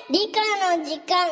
理科の時間。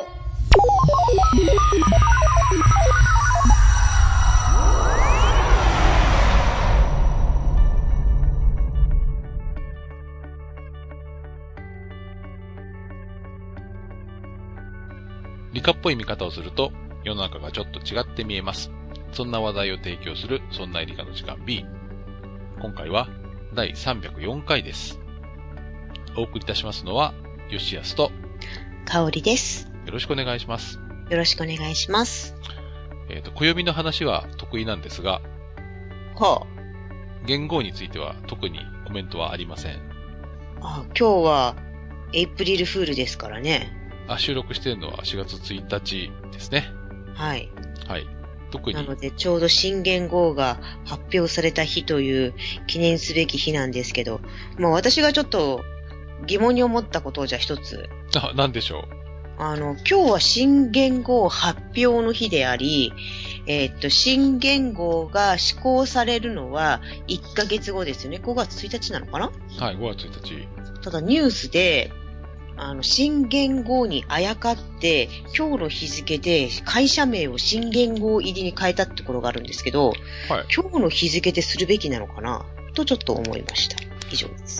理科っぽい見方をすると世の中がちょっと違って見えます。そんな話題を提供するそんな理科の時間 B。今回は第304回です。お送りいたしますのは吉安と香織です。 よろしくお願いします。 よろしくお願いします。 暦の話は得意なんですが、 はあ、元号については特にコメントはありません。 今日はエイプリルフールですからね。 収録しているのは4月1日ですね。 はい。 はい。特に。 なのでちょうど新元号が発表された日という記念すべき日なんですけど、私がちょっと疑問に思ったことをじゃあ一つ。 何でしょう。 今日は新元号発表の日であり、新元号が施行されるのは1ヶ月後ですよね。5月1日なのかな？ はい、5月1日。 ただニュースで、新元号にあやかって、今日の日付で会社名を新元号入りに変えたってところがあるんですけど、はい、今日の日付でするべきなのかなとちょっと思いました。以上です。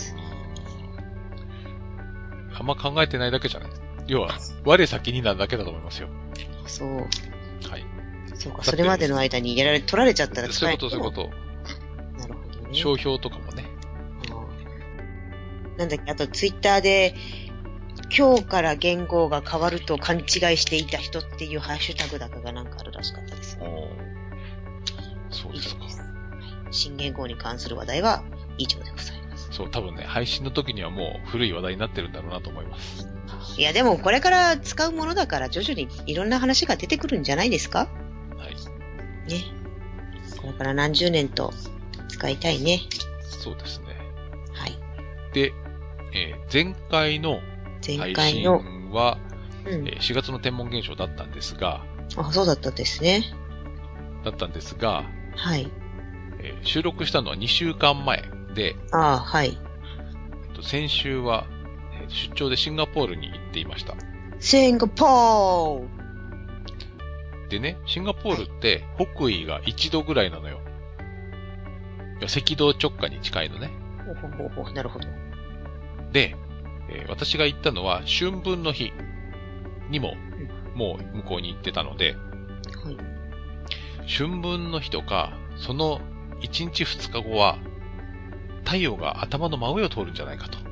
あんま考えてないだけじゃない。要は、我先になるだけだと思いますよ。 そう。 はい。 そうか、それまでの間に取られちゃったらそういうこと。なるほどね。商標とかもね。 なんだっけ、あとツイッターで、今日から元号が変わると勘違いしていた人っていうハッシュタグだかがなんかあるらしかったです。 そうですか。 新元号に関する話題は以上でございます。 そう、多分ね、配信の時にはもう古い話題になってるんだろうなと思います。 いや、でもこれから使うものだから徐々にいろんな話が出てくるんじゃないですか？ はい。 ね。これから何十年と使いたいね。 そうですね。 はい。 で、前回の配信は、4月の天文現象だったんですが。 そうだったですね。 だったんですが、 はい。 収録したのは2週間前で、 はい。 先週は出張でシンガポールに行っていました。 シンガポールでね、シンガポールって北緯が1度ぐらいなのよ。いや、赤道直下に近いのね。 なるほど。 で、私が行ったのは春分の日にも、もう向こうに行ってたので、はい、春分の日とか、その1日2日後は、太陽が頭の真上を通るんじゃないかと。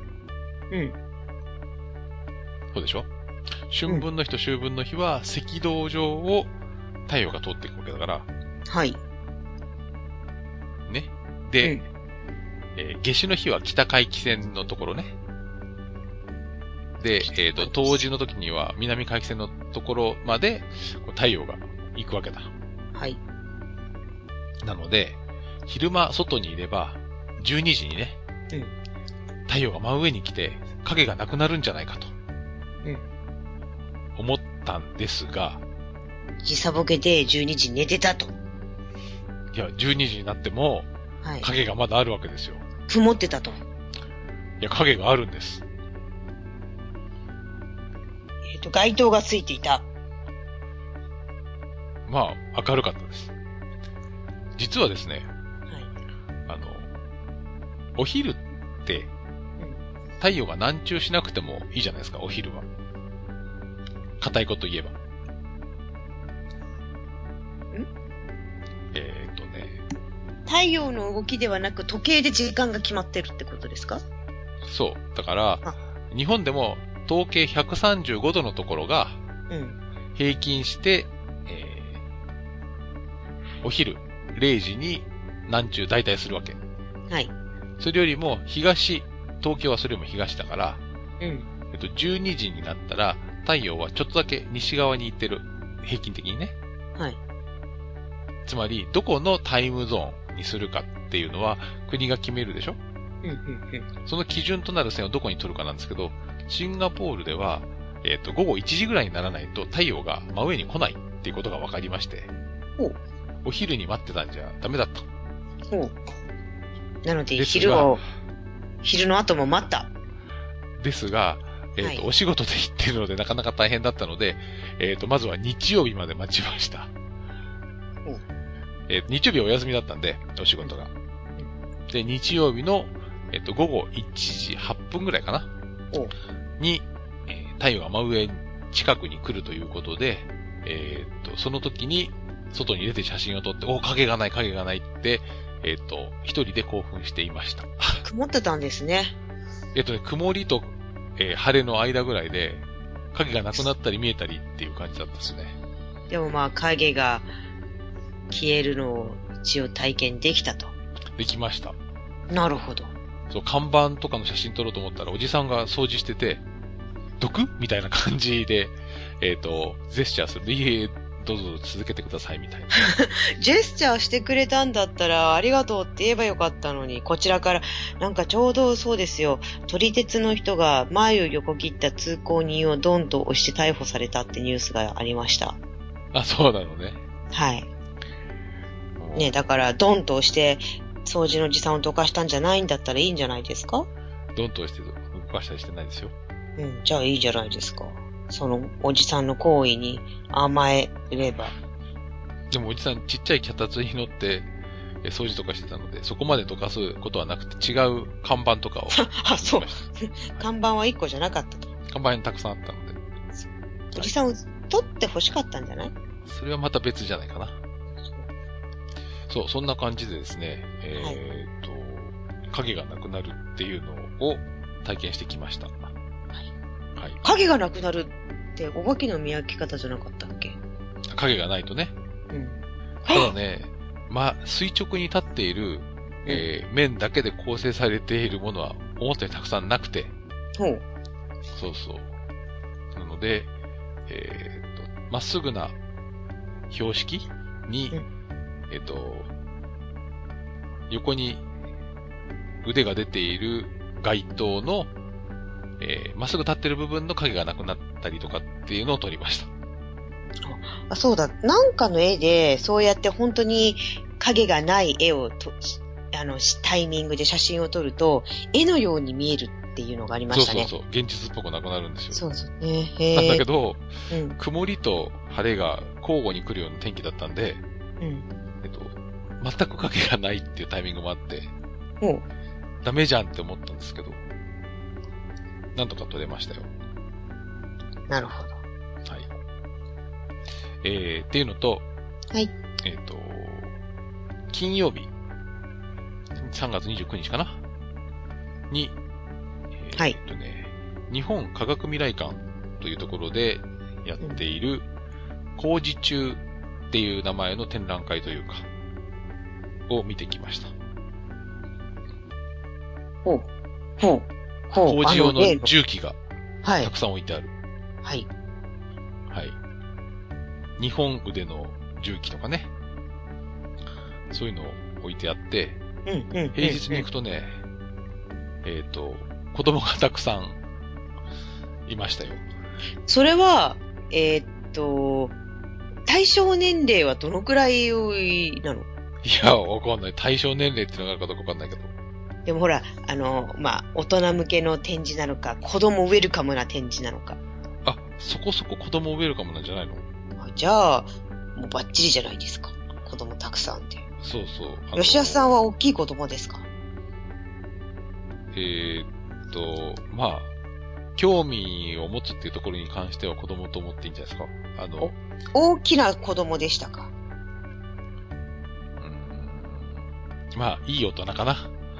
そうでしょ？春分の日と秋分の日は赤道上を太陽が通っていくわけだから。 はい。 ね。で、夏至の日は北回帰線のところね。で、冬至の時には南回帰線のところまで太陽が行くわけだ。 はい。 なので、昼間外にいれば、12時にね、太陽が真上に来て影がなくなるんじゃないかと。思ったんですが、 時差ボケで12時に寝てたと。 いや、12時になっても、影がまだあるわけですよ。 曇ってたと。 いや、影があるんです。 街灯がついていた。 まあ、明るかったです。実はですね、お昼って、太陽が南中しなくてもいいじゃないですか、お昼は。固いこと言えば。 太陽の動きではなく時計で時間が決まってるってことですか？ そう。だから、日本でも統計135度のところが、平均して、お昼0時に南中大体するわけ。 はい。 それよりも東、東京はそれよりも東だから、12時になったら太陽はちょっとだけ西側に行ってる。平均的にね。 はい。 つまり、どこのタイムゾーンにするかっていうのは国が決めるでしょ？その基準となる線をどこに取るかなんですけど、シンガポールでは、午後1時ぐらいにならないと太陽が真上に来ないっていうことが分かりまして、お昼に待ってたんじゃダメだった。 なので、昼の後も待った。 ですが、 お仕事で行ってるのでなかなか大変だったので、まずは日曜日まで待ちました。日曜日はお休みだったんで、お仕事が。で、日曜日の、午後1時8分ぐらいかなに、太陽が真上近くに来るということで、その時に、外に出て写真を撮って、影がないって、一人で興奮していました。 曇ってたんですね。 曇りと、晴れの間ぐらいで、影がなくなったり見えたりっていう感じだったですね。 でもまあ、影が消えるのを一応体験できたと。 できました。 なるほど。 そう、看板とかの写真撮ろうと思ったら、おじさんが掃除してて、毒みたいな感じで、ジェスチャーする。いえ、どうぞ続けてくださいみたいな。 ジェスチャーしてくれたんだったら、ありがとうって言えばよかったのに、こちらから、なんかちょうどそうですよ、撮り鉄の人が前を横切った通行人をドンと押して逮捕されたってニュースがありました。 あ、そうなのね。 はい。ね、だから、ドンと押して、掃除のおじさんをどかしたんじゃないんだったらいいんじゃないですか？ ドンと押して動かしたりしてないですよ。 うん、じゃあいいじゃないですか。そのおじさんの行為に甘えれば。 でもおじさんちっちゃい脚立に乗って掃除とかしてたので、そこまでどかすことはなくて違う看板とかを。 あ、そう。看板は1個じゃなかったと。 看板にたくさんあったので。 おじさんを取って欲しかったんじゃない？ それはまた別じゃないかな。そう、そんな感じでですね、影がなくなるっていうのを体験してきました。はい。 影がなくなるってお化けの見分け方じゃなかったっけ？ 影がないとね。うん。ただね、垂直に立っている、面だけで構成されているものは思ったよりたくさんなくて。そうそう。なので、まっすぐな標識に、横に腕が出ている街灯の、まっすぐ立ってる部分の影がなくなったりとかっていうのを撮りました。 あ、そうだ。なんかの絵で、そうやって本当に影がない絵をタイミングで写真を撮ると、絵のように見えるっていうのがありましたね。 そう。現実っぽくなくなるんですよ。 そうそうね。なんだけど、曇りと晴れが交互に来るような天気だったんで、全く影がないっていうタイミングもあって、ダメじゃんって思ったんですけど、なんとか撮れましたよ。 なるほど。 はい。っていうのと、 はい。 金曜日、3月29日かなに、 はい。 日本科学未来館というところでやっている、工事中っていう名前の展覧会というか、を見てきました。工事用の重機がたくさん置いてある。 はい。 はい。2本腕の重機とかね。そういうのを置いてあって、平日に行くとね、子供がたくさんいましたよ。 それは、対象年齢はどのくらいなの？ いや、わかんない。対象年齢ってのがあるかどうかわかんないけど。 でもほら、大人向けの展示なのか、子供ウェルカムな展示なのか。 あ、そこそこ子供ウェルカムなんじゃないの？ じゃあ、もうバッチリじゃないですか。子供たくさんって。 そうそう。 吉田さんは大きい子供ですか？ 興味を持つっていうところに関しては子供と思っていいんじゃないですか。 大きな子供でしたか？ いい大人かな。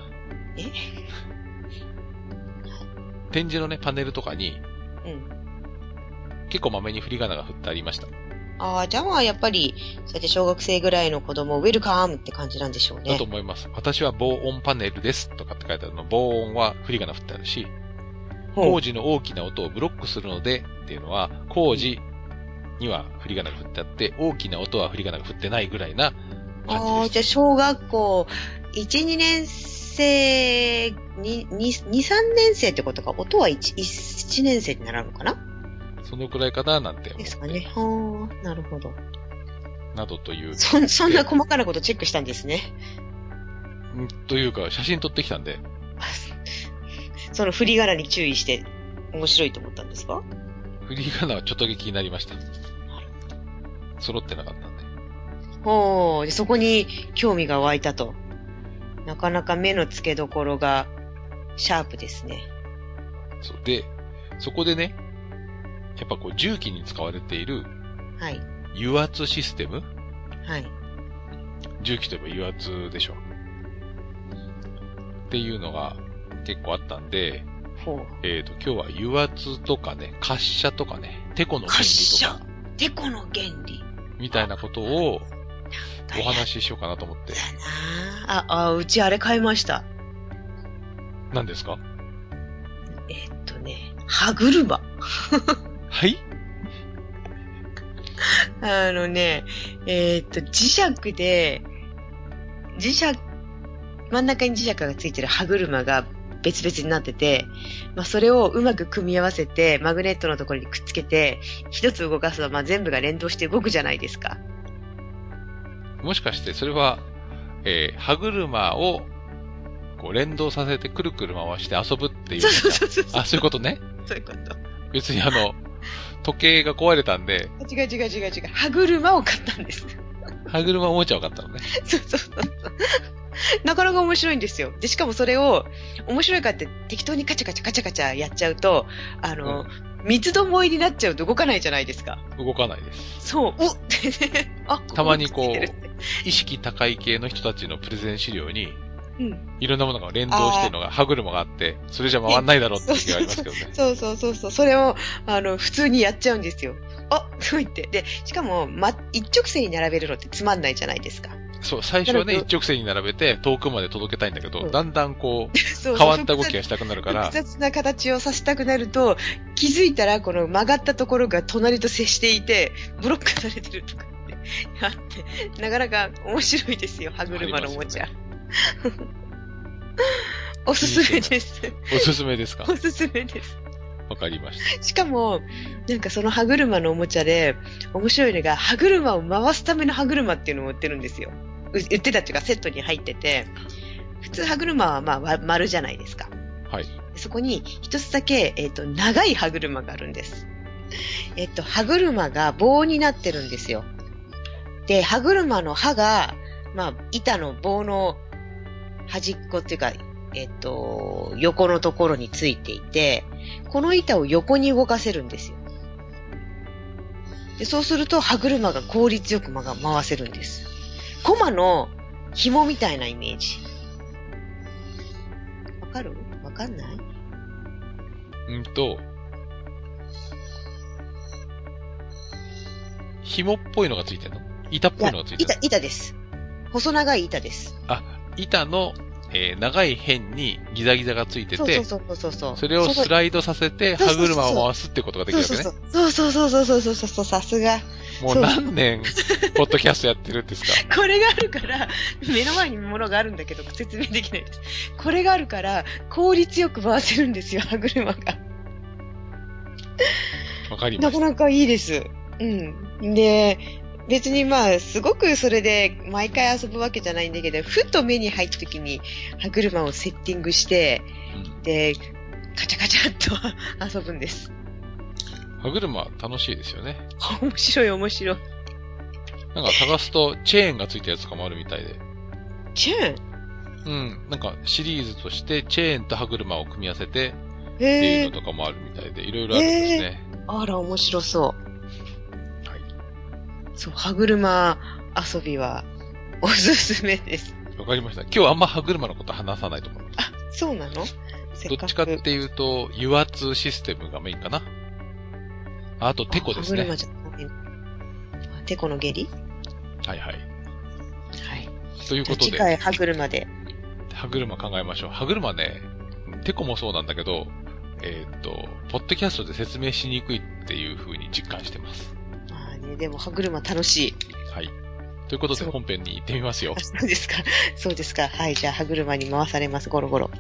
展示のね、パネルとかに、結構まめに振り仮名が振ってありました。 じゃあやっぱり、そうやって小学生ぐらいの子供ウェルカムって感じなんでしょうね。 だと思います。私は防音パネルですとかって書いてあるの。防音は振り仮名振ってあるし、工事の大きな音をブロックするのでっていうのは、工事には振り仮名が振ってあって、大きな音は振り仮名が振ってないぐらいな感じです。 じゃあ小学校1、2年生、2、3年生ってことか。音は1年生になるのかな？ そのくらいかななんて。 ですかね。なるほど。 などという。 そんな細かなことチェックしたんですね。 というか、写真撮ってきたんで。 その振り仮名に注意して。 面白いと思ったんですか？ フリーガナはちょっとだけ気になりました。揃ってなかったんで。 ほう、そこに興味が湧いたと。なかなか目の付けどころがシャープですね。 そう。で、そこでね、やっぱこう重機に使われている、 はい。 油圧システム？ はい。 重機といえば油圧でしょ。っていうのが結構あったんで、 ほう。 今日は油圧とかね、滑車とかね、テコの原理とか。 テコの原理。 みたいなことをお話ししようかなと思って。 うちあれ買いました。 何ですか？ 歯車。 はい？ 磁石で、真ん中に磁石がついてる歯車が別々になってて、それをうまく組み合わせて、マグネットのところにくっつけて、一つ動かすと、全部が連動して動くじゃないですか。 もしかして、それは、歯車を、こう、連動させてくるくる回して遊ぶっていう。 そう。 あ、そういうことね。 そういうこと。 別に時計が壊れたんで。 違う。歯車を買ったんです。 歯車おもちゃを買ったのね。 そう。なかなか面白いんですよ。で、しかもそれを、面白いかって適当にカチャカチャやっちゃうと、三つどもえになっちゃうと動かないじゃないですか。 動かないです。 そう。 たまにこう、意識高い系の人たちのプレゼン資料に、いろんなものが連動してるのが、歯車があって、それじゃ回んないだろうって気がありますけどね。 そう。それを、普通にやっちゃうんですよ。そう言って。で、しかも、一直線に並べるのってつまんないじゃないですか。 そう、最初はね、一直線に並べて遠くまで届けたいんだけど、だんだんこう、変わった動きがしたくなるから。 複雑な形をさせたくなると、気づいたらこの曲がったところが隣と接していて、ブロックされてるとかってあって、なかなか面白いですよ、歯車のおもちゃ。おすすめです。 おすすめですか？ おすすめです。 わかりました。 しかも、その歯車のおもちゃで、面白いのが、歯車を回すための歯車っていうのを売ってるんですよ。売ってたっていうかセットに入ってて、普通歯車は丸じゃないですか。 はい。 そこに一つだけ、長い歯車があるんです。歯車が棒になってるんですよ。で、歯車の刃が、板の棒の端っこっていうか、横のところについていて、この板を横に動かせるんですよ。で、そうすると歯車が効率よく回せるんです。コマの紐みたいなイメージ。わかる？わかんない？ 紐っぽいのがついてんの？板っぽいのがついてるの？ 板です。細長い板です。 板の、長い辺にギザギザがついてて、 そう。 それをスライドさせて歯車を回すってことができるわけね。 そう、さすが。 もう何年、ポッドキャストやってるんですか？ これがあるから、目の前に物があるんだけど、説明できないです。これがあるから、効率よく回せるんですよ、歯車が。 わかりました。 なかなかいいです。で、別にすごくそれで毎回遊ぶわけじゃないんだけど、ふと目に入った時に歯車をセッティングして、で、カチャカチャっと遊ぶんです。 歯車楽しいですよね。 面白い。 なんか探すとチェーンがついたやつとかもあるみたいで。 チェーン？なんかシリーズとしてチェーンと歯車を組み合わせてっていうのとかもあるみたいで、いろいろあるんですね。 あら、面白そう。はい。そう、歯車遊びはおすすめです。 わかりました。今日あんま歯車のこと話さないと思います。 そうなの？ どっちかっていうと、油圧システムがメインかな。あと、テコですね。 テコの下痢？ はい。 ということで。次回歯車で。 歯車考えましょう。歯車ね、テコもそうなんだけど、ポッドキャストで説明しにくいっていう風に実感してます。 でも歯車楽しい。 はい。ということで本編に行ってみますよ。 そうですか。はい。じゃあ歯車に回されます。ゴロゴロ。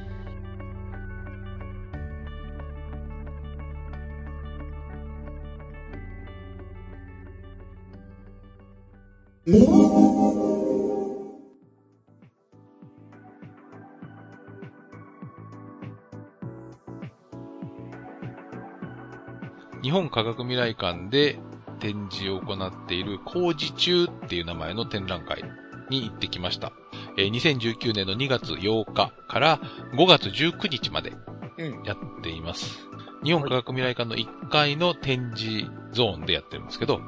日本科学未来館で展示を行っている工事中っていう名前の展覧会に行ってきました。2019年の2月8日から5月19日までやっています。日本科学未来館の1階の展示ゾーンでやってるんですけど、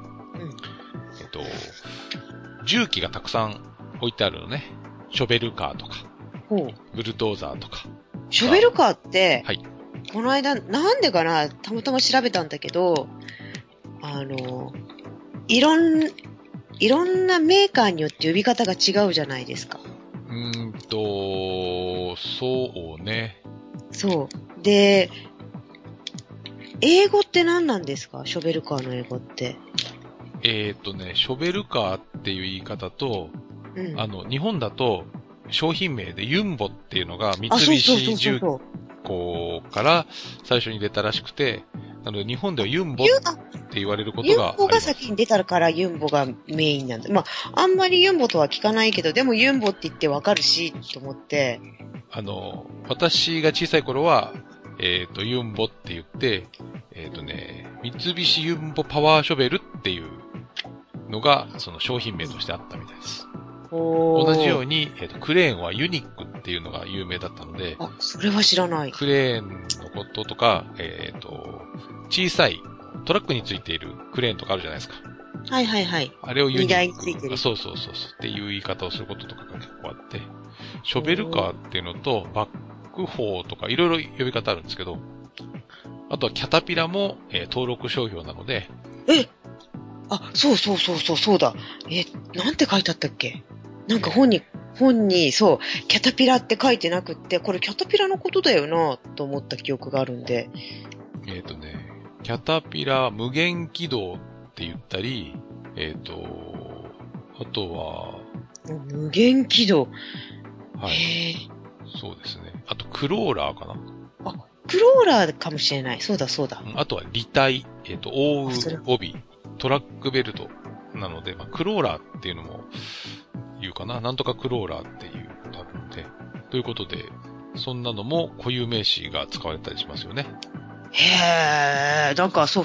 重機がたくさん置いてあるのね。ショベルカーとか、ブルドーザーとか。 ショベルカーって、 はい、 この間、なんでかな、たまたま調べたんだけど、いろんなメーカーによって呼び方が違うじゃないですか。 そうね。 そう。で、英語って何なんですか？ショベルカーの英語って。 ショベルカーっていう言い方と、日本だと商品名でユンボっていうのが三菱重工から最初に出たらしくて、なので日本ではユンボって言われることがあります。 ユンボが先に出たからユンボがメインなんだ。まあ、あんまりユンボとは聞かないけど、でもユンボって言ってわかるし、と思って。 私が小さい頃は、ユンボって言って、三菱ユンボパワーショベルっていうのが、その商品名としてあったみたいです。同じように、クレーンはユニックっていうのが有名だったので、 あ、それは知らない。 クレーンのこととか、小さいトラックについているクレーンとかあるじゃないですか。 はいはいはい。 あれをユニック。 荷台についてる。 そうっていう言い方をすることとかが結構あって、ショベルカーっていうのと、バックホーとかいろいろ呼び方あるんですけど、あとはキャタピラも、登録商標なので。 あ、そうだ。なんて書いてあったっけ？なんか本に、そう、キャタピラって書いてなくって、これキャタピラのことだよな、と思った記憶があるんで。 キャタピラ無限軌道って言ったり、あとは、 無限軌道。 はい。そうですね。あと、クローラーかな。 あ、クローラーかもしれない。そうだ。 あとは、履帯、覆う帯、トラックベルトなので、クローラーっていうのも言うかな。なんとかクローラーっていうことあるので。ということで、そんなのも固有名詞が使われたりしますよね。 なんか、そう。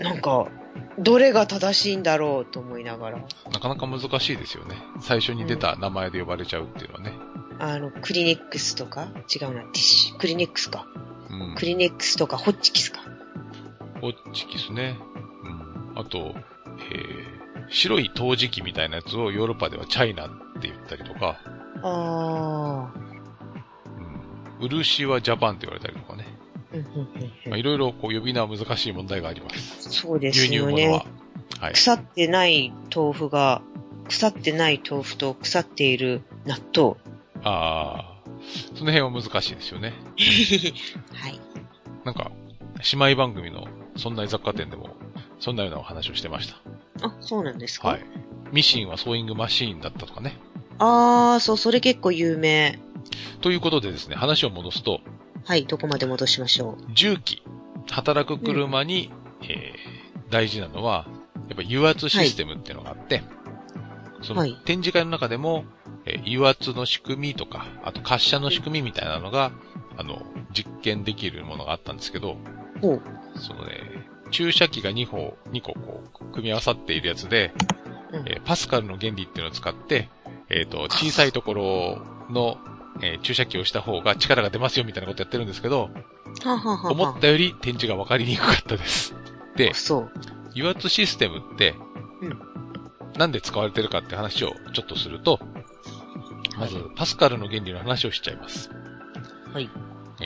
なんか、どれが正しいんだろうと思いながら。 なかなか難しいですよね。最初に出た名前で呼ばれちゃうっていうのはね。 クリニックスとか違うな、クリニックスか。クリニックスとか、ホッチキスか。 ホッチキスね。あと、白い陶磁器みたいなやつをヨーロッパではチャイナって言ったりとか。漆はジャパンって言われたりとかね。いろいろ呼び名は難しい問題があります。 そうですよね。 輸入物は。はい。 腐ってない豆腐と腐っている納豆。 その辺は難しいですよね。 はい。 なんか、姉妹番組のそんな雑貨店でも、そんなようなお話をしてました。 あ、そうなんですか？ はい。ミシンはソーイングマシーンだったとかね。 そう、それ結構有名。 ということでですね、話を戻すと。 はい、どこまで戻しましょう。 重機、働く車に、大事なのは、やっぱ油圧システムっていうのがあって、その展示会の中でも、油圧の仕組みとか、あと滑車の仕組みみたいなのが、実験できるものがあったんですけど、そのね、注射器が2個こう、組み合わさっているやつで、パスカルの原理っていうのを使って、小さいところの、注射器をした方が力が出ますよみたいなことやってるんですけど、思ったより展示が分かりにくかったです。で、油圧システムって、なんで使われてるかって話をちょっとすると、まず、パスカルの原理の話をしちゃいます。 はい。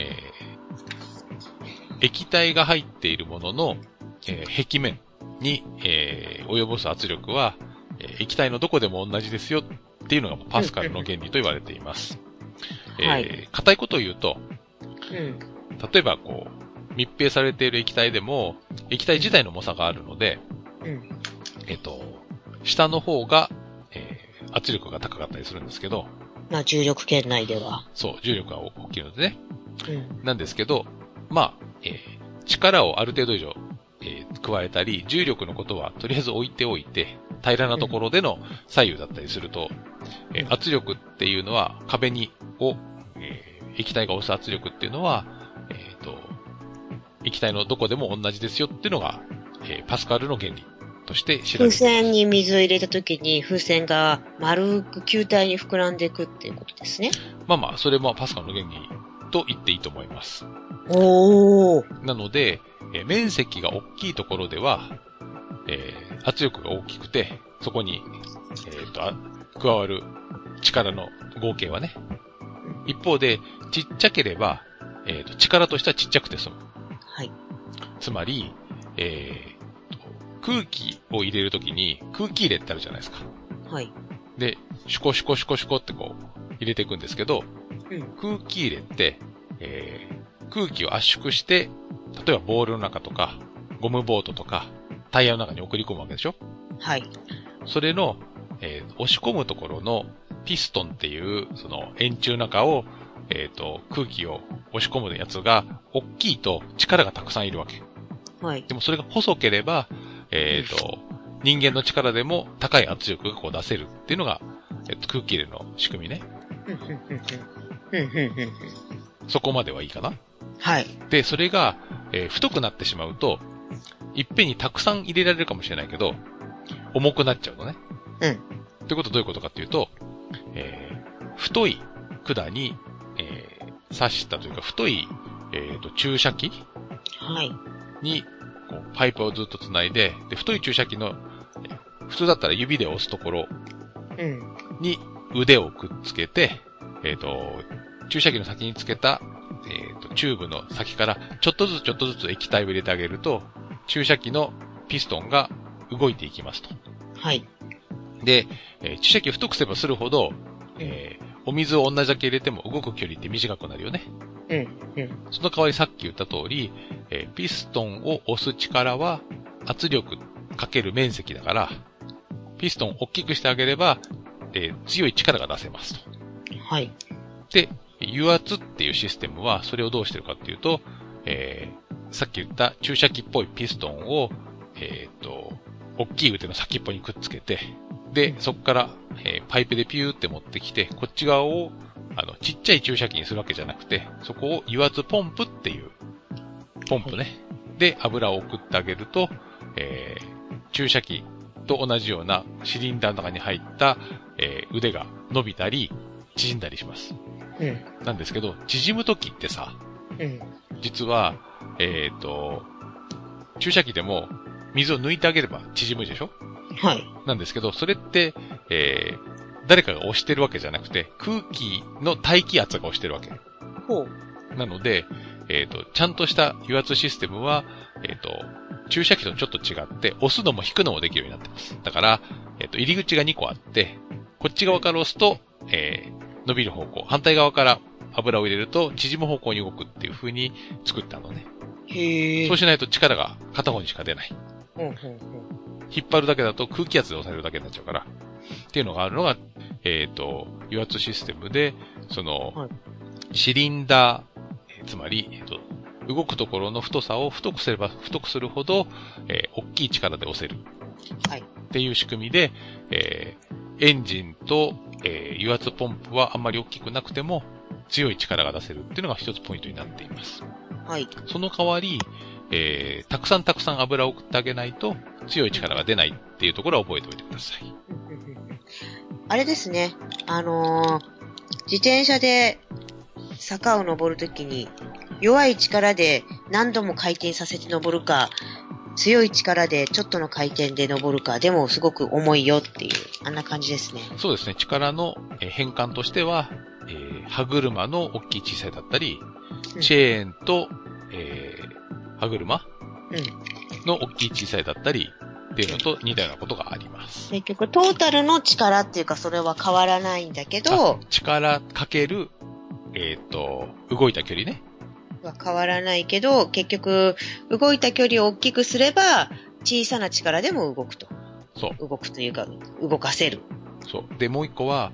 液体が入っているものの、壁面に、及ぼす圧力は、液体のどこでも同じですよっていうのがパスカルの原理と言われています。硬いことを言うと、例えばこう、密閉されている液体でも、液体自体の重さがあるので、下の方が、圧力が高かったりするんですけど、 重力圏内では。 そう、重力が大きいのでね。なんですけど、力をある程度以上、加えたり、重力のことはとりあえず置いておいて、平らなところでの左右だったりすると、圧力っていうのは壁に液体が押す圧力っていうのは、 液体のどこでも同じですよっていうのが、パスカルの原理として知られています。 風船に水を入れたときに風船が丸く球体に膨らんでいくっていうことですね。 まあまあ、それもパスカルの原理と言っていいと思います。 おー。 なので、面積が大きいところでは、圧力が大きくて、そこに、加わる力の合計はね。一方で、ちっちゃければ、力としてはちっちゃくて済む。 はい。 つまり、空気を入れるときに空気入れってあるじゃないですか。 はい。 で、シュコシュコシュコシュコってこう、入れていくんですけど、空気入れって、空気を圧縮して、例えばボールの中とか、ゴムボートとか、タイヤの中に送り込むわけでしょ？ はい。 それの、押し込むところのピストンっていう、その円柱の中を、空気を押し込むやつが、大きいと力がたくさんいるわけ。 はい。 でもそれが細ければ、人間の力でも高い圧力がこう出せるっていうのが、空気入れの仕組みね。そこまではいいかな？ はい。 で、それが、太くなってしまうと、いっぺんにたくさん入れられるかもしれないけど、重くなっちゃうのね。 うん。 ということはどういうことかっていうと、太い管に、刺したというか、太い、注射器はい。 に、こうパイプをずっと繋いで、で、太い注射器の、普通だったら指で押すところに腕をくっつけて、注射器の先につけた、チューブの先からちょっとずつ液体を入れてあげると、注射器のピストンが動いていきますと。 はい。 で、注射器を太くすればするほど、お水を同じだけ入れても動く距離って短くなるよね。その代わりさっき言った通り、ピストンを押す力は圧力かける面積だから、ピストンを大きくしてあげれば、強い力が出せますと。 はい。 で、油圧っていうシステムはそれをどうしてるかっていうと、さっき言った注射器っぽいピストンを、大きい腕の先っぽにくっつけて、で、そこから、パイプでピューって持ってきて、こっち側を、ちっちゃい注射器にするわけじゃなくて、そこを油圧ポンプっていう、ポンプね。で、油を送ってあげると、注射器と同じようなシリンダーの中に入った、腕が伸びたり、縮んだりします。なんですけど、縮むときってさ、実は、注射器でも水を抜いてあげれば縮むでしょ？ はい。 なんですけど、それって、誰かが押してるわけじゃなくて、空気の大気圧が押してるわけ。 ほう。 なので、ちゃんとした油圧システムは、注射器とちょっと違って、押すのも引くのもできるようになってます。だから、入り口が2個あって、こっち側から押すと、伸びる方向、反対側から油を入れると縮む方向に動くっていう風に作ったのね。 へー。 そうしないと力が片方にしか出ない。引っ張るだけだと空気圧で押されるだけになっちゃうから。っていうのがあるのが、油圧システムで、その、はい、シリンダー、つまり、動くところの太さを太くすれば太くするほど、大きい力で押せる。はい。っていう仕組みで、エンジンと、油圧ポンプはあんまり大きくなくても強い力が出せるっていうのが一つポイントになっています。はい。その代わり、たくさん油を送ってあげないと強い力が出ないっていうところは覚えておいてください。 あれですね。自転車で坂を登るときに弱い力で何度も回転させて登るか、強い力でちょっとの回転で登るか、でもすごく重いよっていう、あんな感じですね。 そうですね。力の変換としては、歯車の大きい小さいだったり、チェーンと、歯車の大きい小さいだったりっていうのと似たようなことがあります。 結局トータルの力っていうかそれは変わらないんだけど、 力かける、動いた距離ね。 は変わらないけど、結局動いた距離を大きくすれば小さな力でも動くと。そう。動くというか動かせる。 そう。で、もう一個は、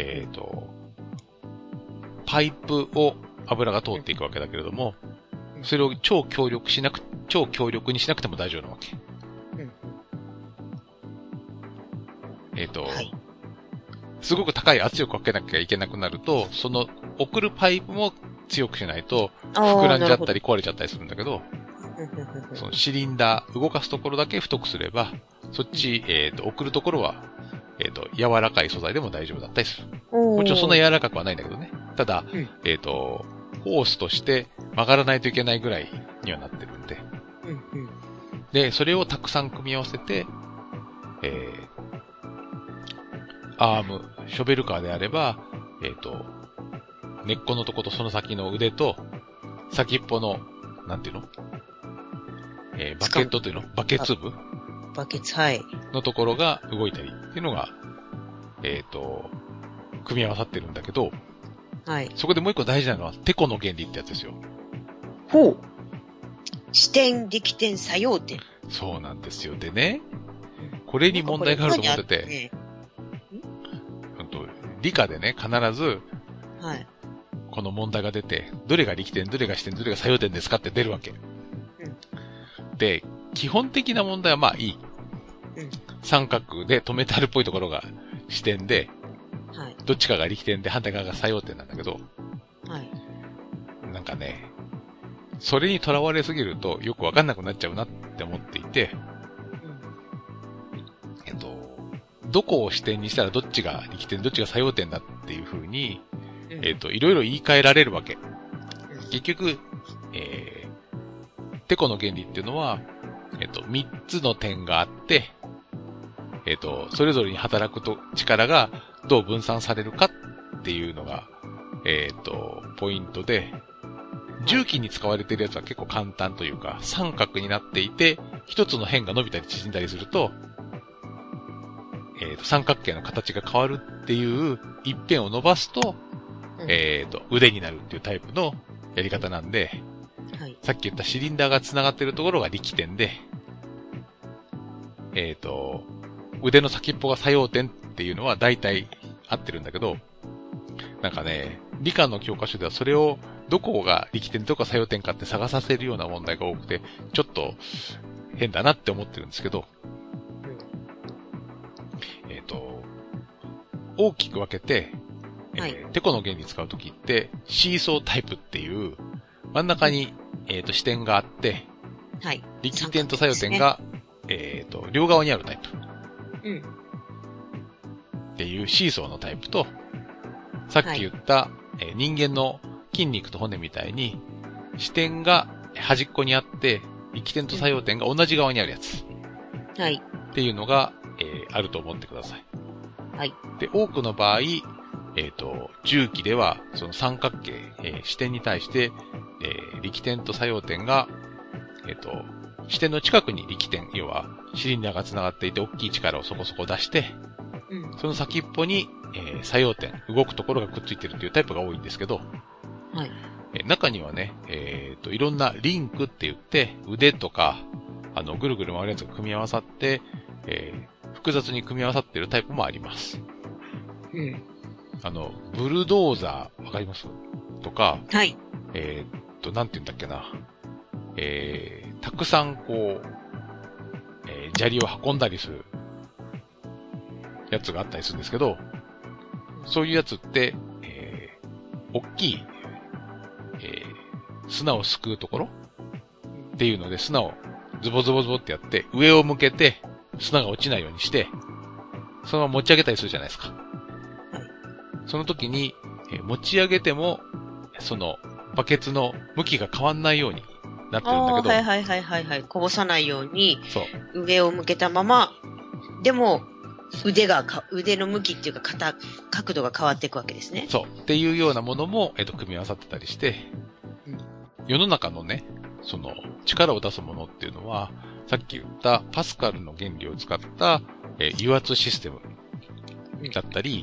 パイプを油が通っていくわけだけれども、それを超強力にしなくても大丈夫なわけ。はい、すごく高い圧力をかけなきゃいけなくなると、その送るパイプも強くしないと膨らんじゃったり壊れちゃったりするんだけど、 そのシリンダー、動かすところだけ太くすれば、そっち、送るところは、柔らかい素材でも大丈夫だったりする。もちろんそんな柔らかくはないんだけどね。ただ、ホースとして曲がらないといけないぐらいにはなってるんで。で、それをたくさん組み合わせて、アーム、ショベルカーであれば、根っこのとことその先の腕と、先っぽの、なんていうのバケットというのバケツ部バケツ、はい。 のところが動いたりっていうのが、組み合わさってるんだけど、 はい。 そこでもう一個大事なのは、テコの原理ってやつですよ。 ほう。支点、力点、作用点。 そうなんですよ。でね、これに問題があると思ってて、理科でね、必ず、 はい。 この問題が出て、どれが力点、どれが支点、どれが作用点ですかって出るわけ。で、基本的な問題はまあいい。三角で止めてあるっぽいところが支点で、はい、どっちかが力点で反対側が作用点なんだけど、はい、なんかね、それにとらわれすぎるとよくわかんなくなっちゃうなって思っていて、どこを支点にしたらどっちが力点、どっちが作用点だっていう風に、いろいろ言い換えられるわけ。結局、テコの原理っていうのは、3つの点があって、それぞれに働くと力がどう分散されるかっていうのが、ポイントで、重機に使われているやつは結構簡単というか、三角になっていて、一つの辺が伸びたり縮んだりすると、三角形の形が変わるっていう一辺を伸ばすと、腕になるっていうタイプのやり方なんで、はい、さっき言ったシリンダーが繋がってるところが力点で、腕の先っぽが作用点っていうのは大体合ってるんだけど、なんかね、理科の教科書ではそれをどこが力点とか作用点かって探させるような問題が多くて、ちょっと変だなって思ってるんですけど、大きく分けて、テコの原理使うときって、シーソータイプっていう、真ん中に、支点があって、はい。力点と作用点が、両側にあるタイプ。っていうシーソーのタイプと、さっき言った、人間の筋肉と骨みたいに、支点が端っこにあって、力点と作用点が同じ側にあるやつ。はい。っていうのが、あると思ってください。はい。で、多くの場合、重機では、その三角形、支点に対して、力点と作用点が、支点の近くに力点、要は、シリンダーが繋がっていて、大きい力をそこそこ出して、その先っぽに、作用点、動くところがくっついてるというタイプが多いんですけど、はい。中にはね、いろんなリンクって言って、腕とか、ぐるぐる回るやつが組み合わさって、複雑に組み合わさっているタイプもあります。ブルドーザー、わかりますとか、はい。なんて言うんだっけな。たくさんこう、砂利を運んだりするやつがあったりするんですけど、そういうやつって、大きい、砂をすくうところっていうので、砂をズボズボズボってやって、上を向けて、砂が落ちないようにして、そのまま持ち上げたりするじゃないですか。その時に、持ち上げても、その、バケツの向きが変わんないようになってるんだけど。 はい。こぼさないように、上を向けたまま、でも、腕の向きっていうか、角度が変わっていくわけですね。 そう。っていうようなものも、組み合わさってたりして、世の中のね、その、力を出すものっていうのは、さっき言ったパスカルの原理を使った、油圧システムだったり、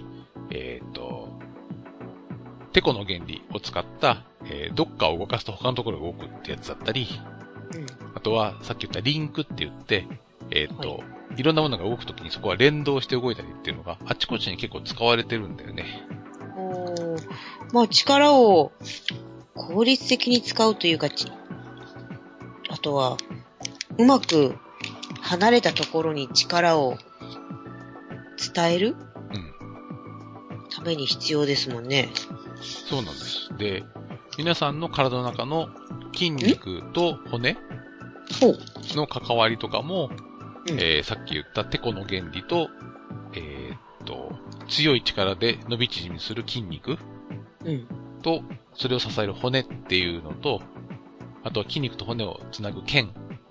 テコの原理を使った、どっかを動かすと他のところが動くってやつだったり、あとはさっき言ったリンクって言って、いろんなものが動くときにそこは連動して動いたりっていうのがあちこちに結構使われてるんだよね。 まあ力を効率的に使うというか、あとはうまく離れたところに力を伝える、ために必要ですもんね。 そうなんです。で、皆さんの体の中の筋肉と骨の関わりとかも、さっき言ったテコの原理と、強い力で伸び縮みする筋肉と、それを支える骨っていうのと、あとは筋肉と骨をつなぐ腱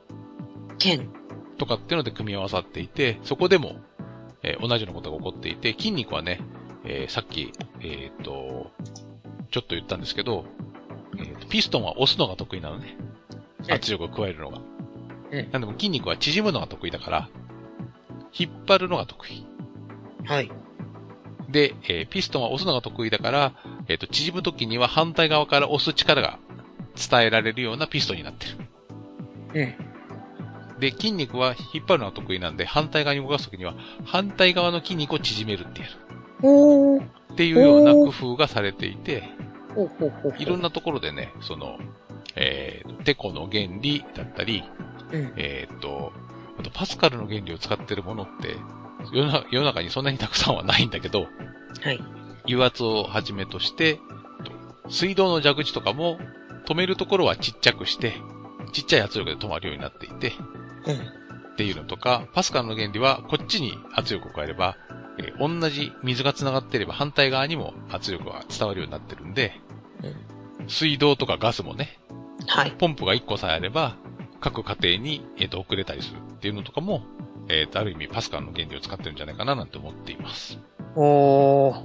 とかっていうので組み合わさっていて、そこでも、同じようなことが起こっていて、筋肉はね、さっき、ちょっと言ったんですけど、ピストンは押すのが得意なのね。圧力を加えるのが。なんでも筋肉は縮むのが得意だから、引っ張るのが得意。 はい。 で、ピストンは押すのが得意だから、縮むときには反対側から押す力が伝えられるようなピストンになってる。で、筋肉は引っ張るのが得意なんで、反対側に動かすときには、反対側の筋肉を縮めるってやる。っていうような工夫がされていて、いろんなところでね、その、テコの原理だったり、あとパスカルの原理を使ってるものって、世の中にそんなにたくさんはないんだけど、 はい。 油圧をはじめとして、水道の蛇口とかも止めるところはちっちゃくして、ちっちゃい圧力で止まるようになっていて、っていうのとか、パスカルの原理はこっちに圧力を加えれば、同じ水が繋がっていれば反対側にも圧力が伝わるようになってるんで、水道とかガスもね、ポンプが1個さえあれば、各家庭に、送れたりするっていうのとかも、ある意味パスカルの原理を使ってるんじゃないかななんて思っています。そう。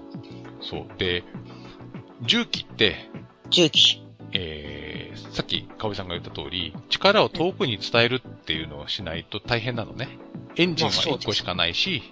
で、重機って、さっきかおりさんが言った通り、力を遠くに伝えるっていうのをしないと大変なのね。エンジンは1個しかないし、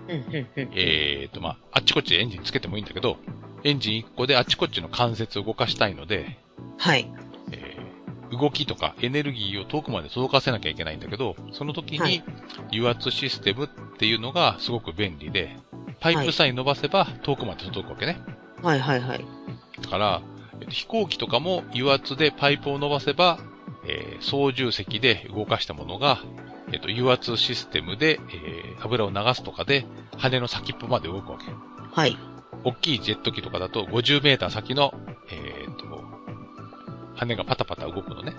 あっちこっちでエンジンつけてもいいんだけど、エンジン1個であっちこっちの関節を動かしたいので、 はい。 動きとかエネルギーを遠くまで届かせなきゃいけないんだけど、その時に油圧システムっていうのがすごく便利で、パイプさえ伸ばせば遠くまで届くわけね。 はいはいはい。 だから、飛行機とかも油圧でパイプを伸ばせば、操縦席で動かしたものが、油圧システムで、油を流すとかで羽の先っぽまで動くわけ。 はい。 大きいジェット機とかだと50メーター先の、羽がパタパタ動くのね。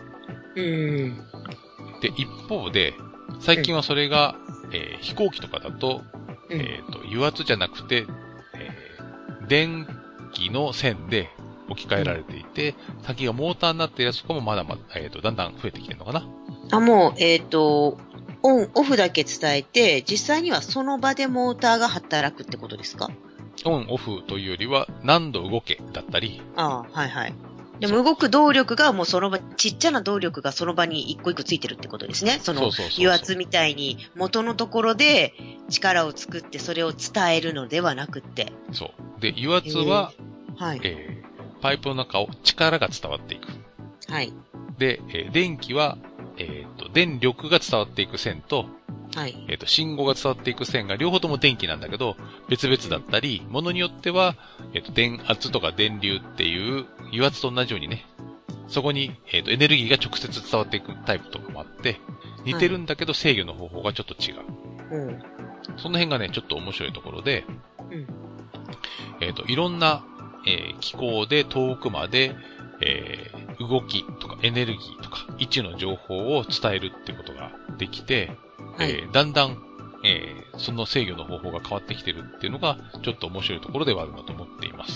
で、一方で、最近はそれが、飛行機とかだと、油圧じゃなくて、電気の線で置き換えられていて、先がモーターになっているやつとかもまだまだ、だんだん増えてきてるのかな。 もう、オン、オフだけ伝えて、実際にはその場でモーターが働くってことですか？ オン、オフというよりは、何度動けだったり。 はいはい。でも動く動力がもうその場、ちっちゃな動力がその場に一個一個ついてるってことですね。その油圧みたいに元のところで力を作ってそれを伝えるのではなくって。 そう。で、油圧は、パイプの中を力が伝わっていく。 はい。 で、電気は、電力が伝わっていく線と、信号が伝わっていく線が両方とも電気なんだけど、別々だったり、ものによっては、電圧とか電流っていう油圧と同じようにね、そこに、エネルギーが直接伝わっていくタイプとかもあって、似てるんだけど制御の方法がちょっと違う。その辺がね、ちょっと面白いところで、いろんな、機構で遠くまで、動きとかエネルギーとか位置の情報を伝えるってことができて、だんだん、その制御の方法が変わってきてるっていうのが、ちょっと面白いところではあるなと思っています。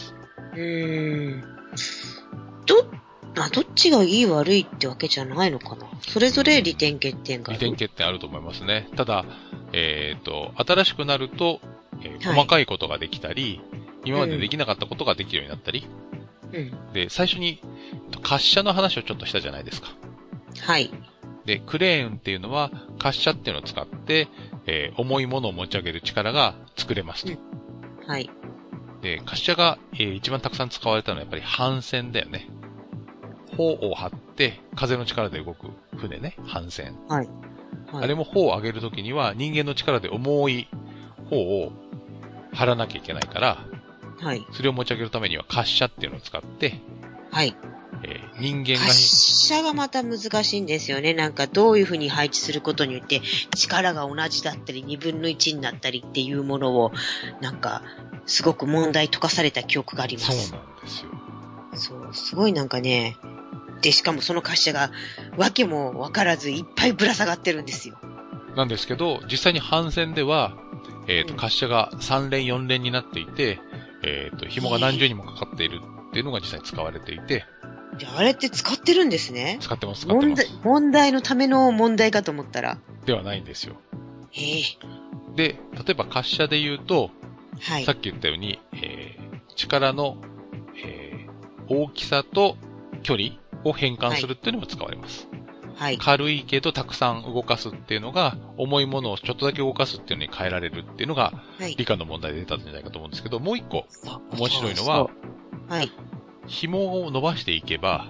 どっちがいい悪いってわけじゃないのかな。それぞれ利点欠点がある。 利点欠点あると思いますね。ただ、新しくなると、細かいことができたり、今までできなかったことができるようになったり。で、最初に、滑車の話をちょっとしたじゃないですか。 はい。 で、クレーンっていうのは、滑車っていうのを使って、重いものを持ち上げる力が作れますと。 はい。 で、滑車が、一番たくさん使われたのはやっぱり帆船だよね。帆を張って、風の力で動く船ね、帆船。 はい。 あれも帆を上げるときには、人間の力で重い帆を張らなきゃいけないから、 はい。 それを持ち上げるためには滑車っていうのを使って、 はい。 人間が。 滑車がまた難しいんですよね。なんかどういうふうに配置することによって力が同じだったり2分の1になったりっていうものをなんかすごく問題解かされた記憶があります。 そうなんですよ。 そう、すごいなんかね、 で、しかもその滑車が、わけもわからずいっぱいぶら下がってるんですよ。 なんですけど、実際に帆船では、滑車が3連4連になっていて、紐が何重にもかかっているっていうのが実際に使われていて。 じゃあ、あれって使ってるんですね。 使ってます。 問題のための問題かと思ったら。 ではないんですよ。 へえ。 で、例えば滑車で言うと、 はい。 さっき言ったように、力の、大きさと距離を変換するっていうのも使われます。 はい。 軽いけどたくさん動かすっていうのが、重いものをちょっとだけ動かすっていうのに変えられるっていうのが、理科の問題で出たんじゃないかと思うんですけど、もう一個面白いのは、 はい。 紐を伸ばしていけば、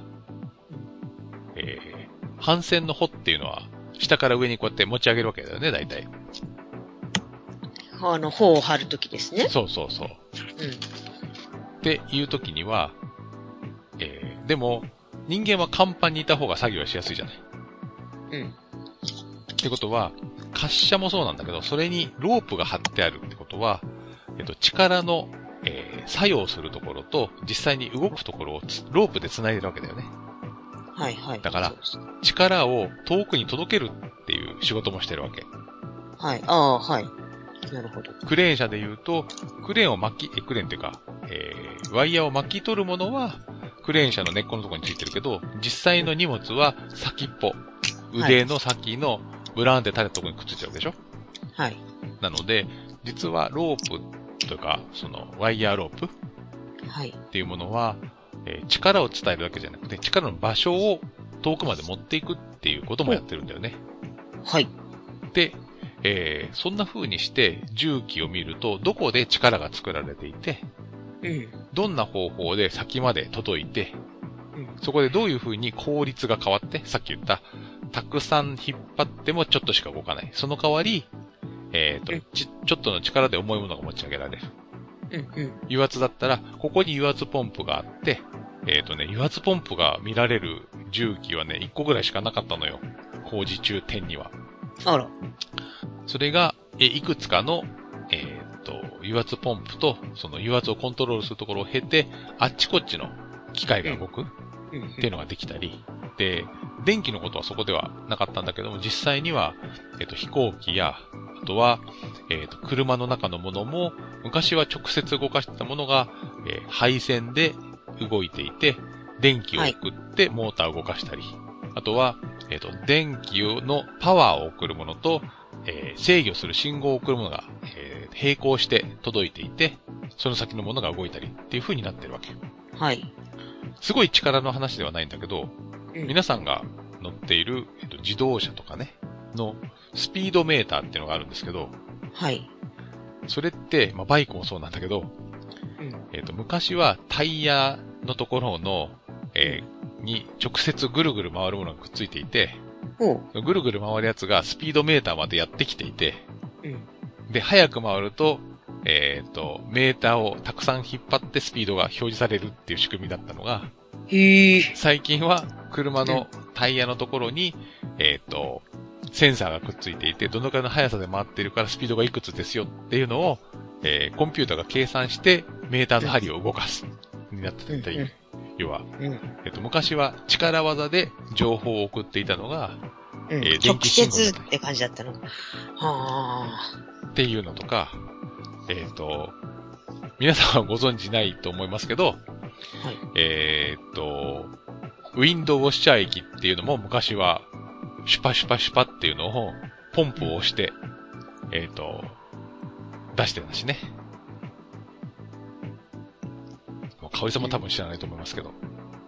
帆船の帆っていうのは、下から上にこうやって持ち上げるわけだよね、大体。 帆を張るときですね。 そうそうそう。っていうときには、でも、人間は甲板にいた方が作業はしやすいじゃない。ってことは、滑車もそうなんだけど、それにロープが張ってあるってことは、力の、作用するところと、実際に動くところをロープで繋いでるわけだよね。 はいはい。 だから、力を遠くに届けるっていう仕事もしてるわけ。 はい。ああ、はい。なるほど。 クレーン車で言うと、クレーンっていうか、ワイヤーを巻き取るものは、クレーン車の根っこのところについてるけど、実際の荷物は先っぽ、腕の先のブラーンって垂れたところにくっついてるわけでしょ。 はい。 なので、実はロープとか、ワイヤーロープっていうものは、力を伝えるだけじゃなくて、力の場所を遠くまで持っていくっていうこともやってるんだよね。 はい。 で、そんな風にして重機を見ると、どこで力が作られていて、どんな方法で先まで届いて、そこでどういう風に効率が変わって、さっき言った、たくさん引っ張ってもちょっとしか動かない。その代わり、ちょっとの力で重いものが持ち上げられる。油圧だったら、ここに油圧ポンプがあって、油圧ポンプが見られる重機はね、1個ぐらいしかなかったのよ。工事中点には。 あら。 それが、いくつかの、油圧ポンプと、その油圧をコントロールするところを経て、あっちこっちの機械が動くっていうのができたり、で、電気のことはそこではなかったんだけども、実際には、飛行機や、あとは、車の中のものも、昔は直接動かしてたものが、配線で動いていて、電気を送ってモーターを動かしたり、あとは、電気のパワーを送るものと、制御する信号を送るものが、並行して届いていて、その先のものが動いたりっていう風になってるわけ。 はい。 すごい力の話ではないんだけど、皆さんが乗っている、自動車とかね、のスピードメーターっていうのがあるんですけど、 はい。 それって、バイクもそうなんだけど、昔はタイヤのところの、に直接ぐるぐる回るものがくっついていて、ぐるぐる回るやつがスピードメーターまでやってきていて、で、早く回ると、メーターをたくさん引っ張ってスピードが表示されるっていう仕組みだったのが、最近は車のタイヤのところに、センサーがくっついていて、どのくらいの速さで回っているからスピードがいくつですよっていうのを、コンピューターが計算してメーターの針を動かす、になってたり、要は、昔は力技で情報を送っていたのが、 直接って感じだったのか。 っていうのとか、皆さんはご存知ないと思いますけど、ウィンドウウォッシャー液っていうのも昔は、シュパシュパシュパっていうのをポンプを押して、出してたしね。香織さんも多分知らないと思いますけど。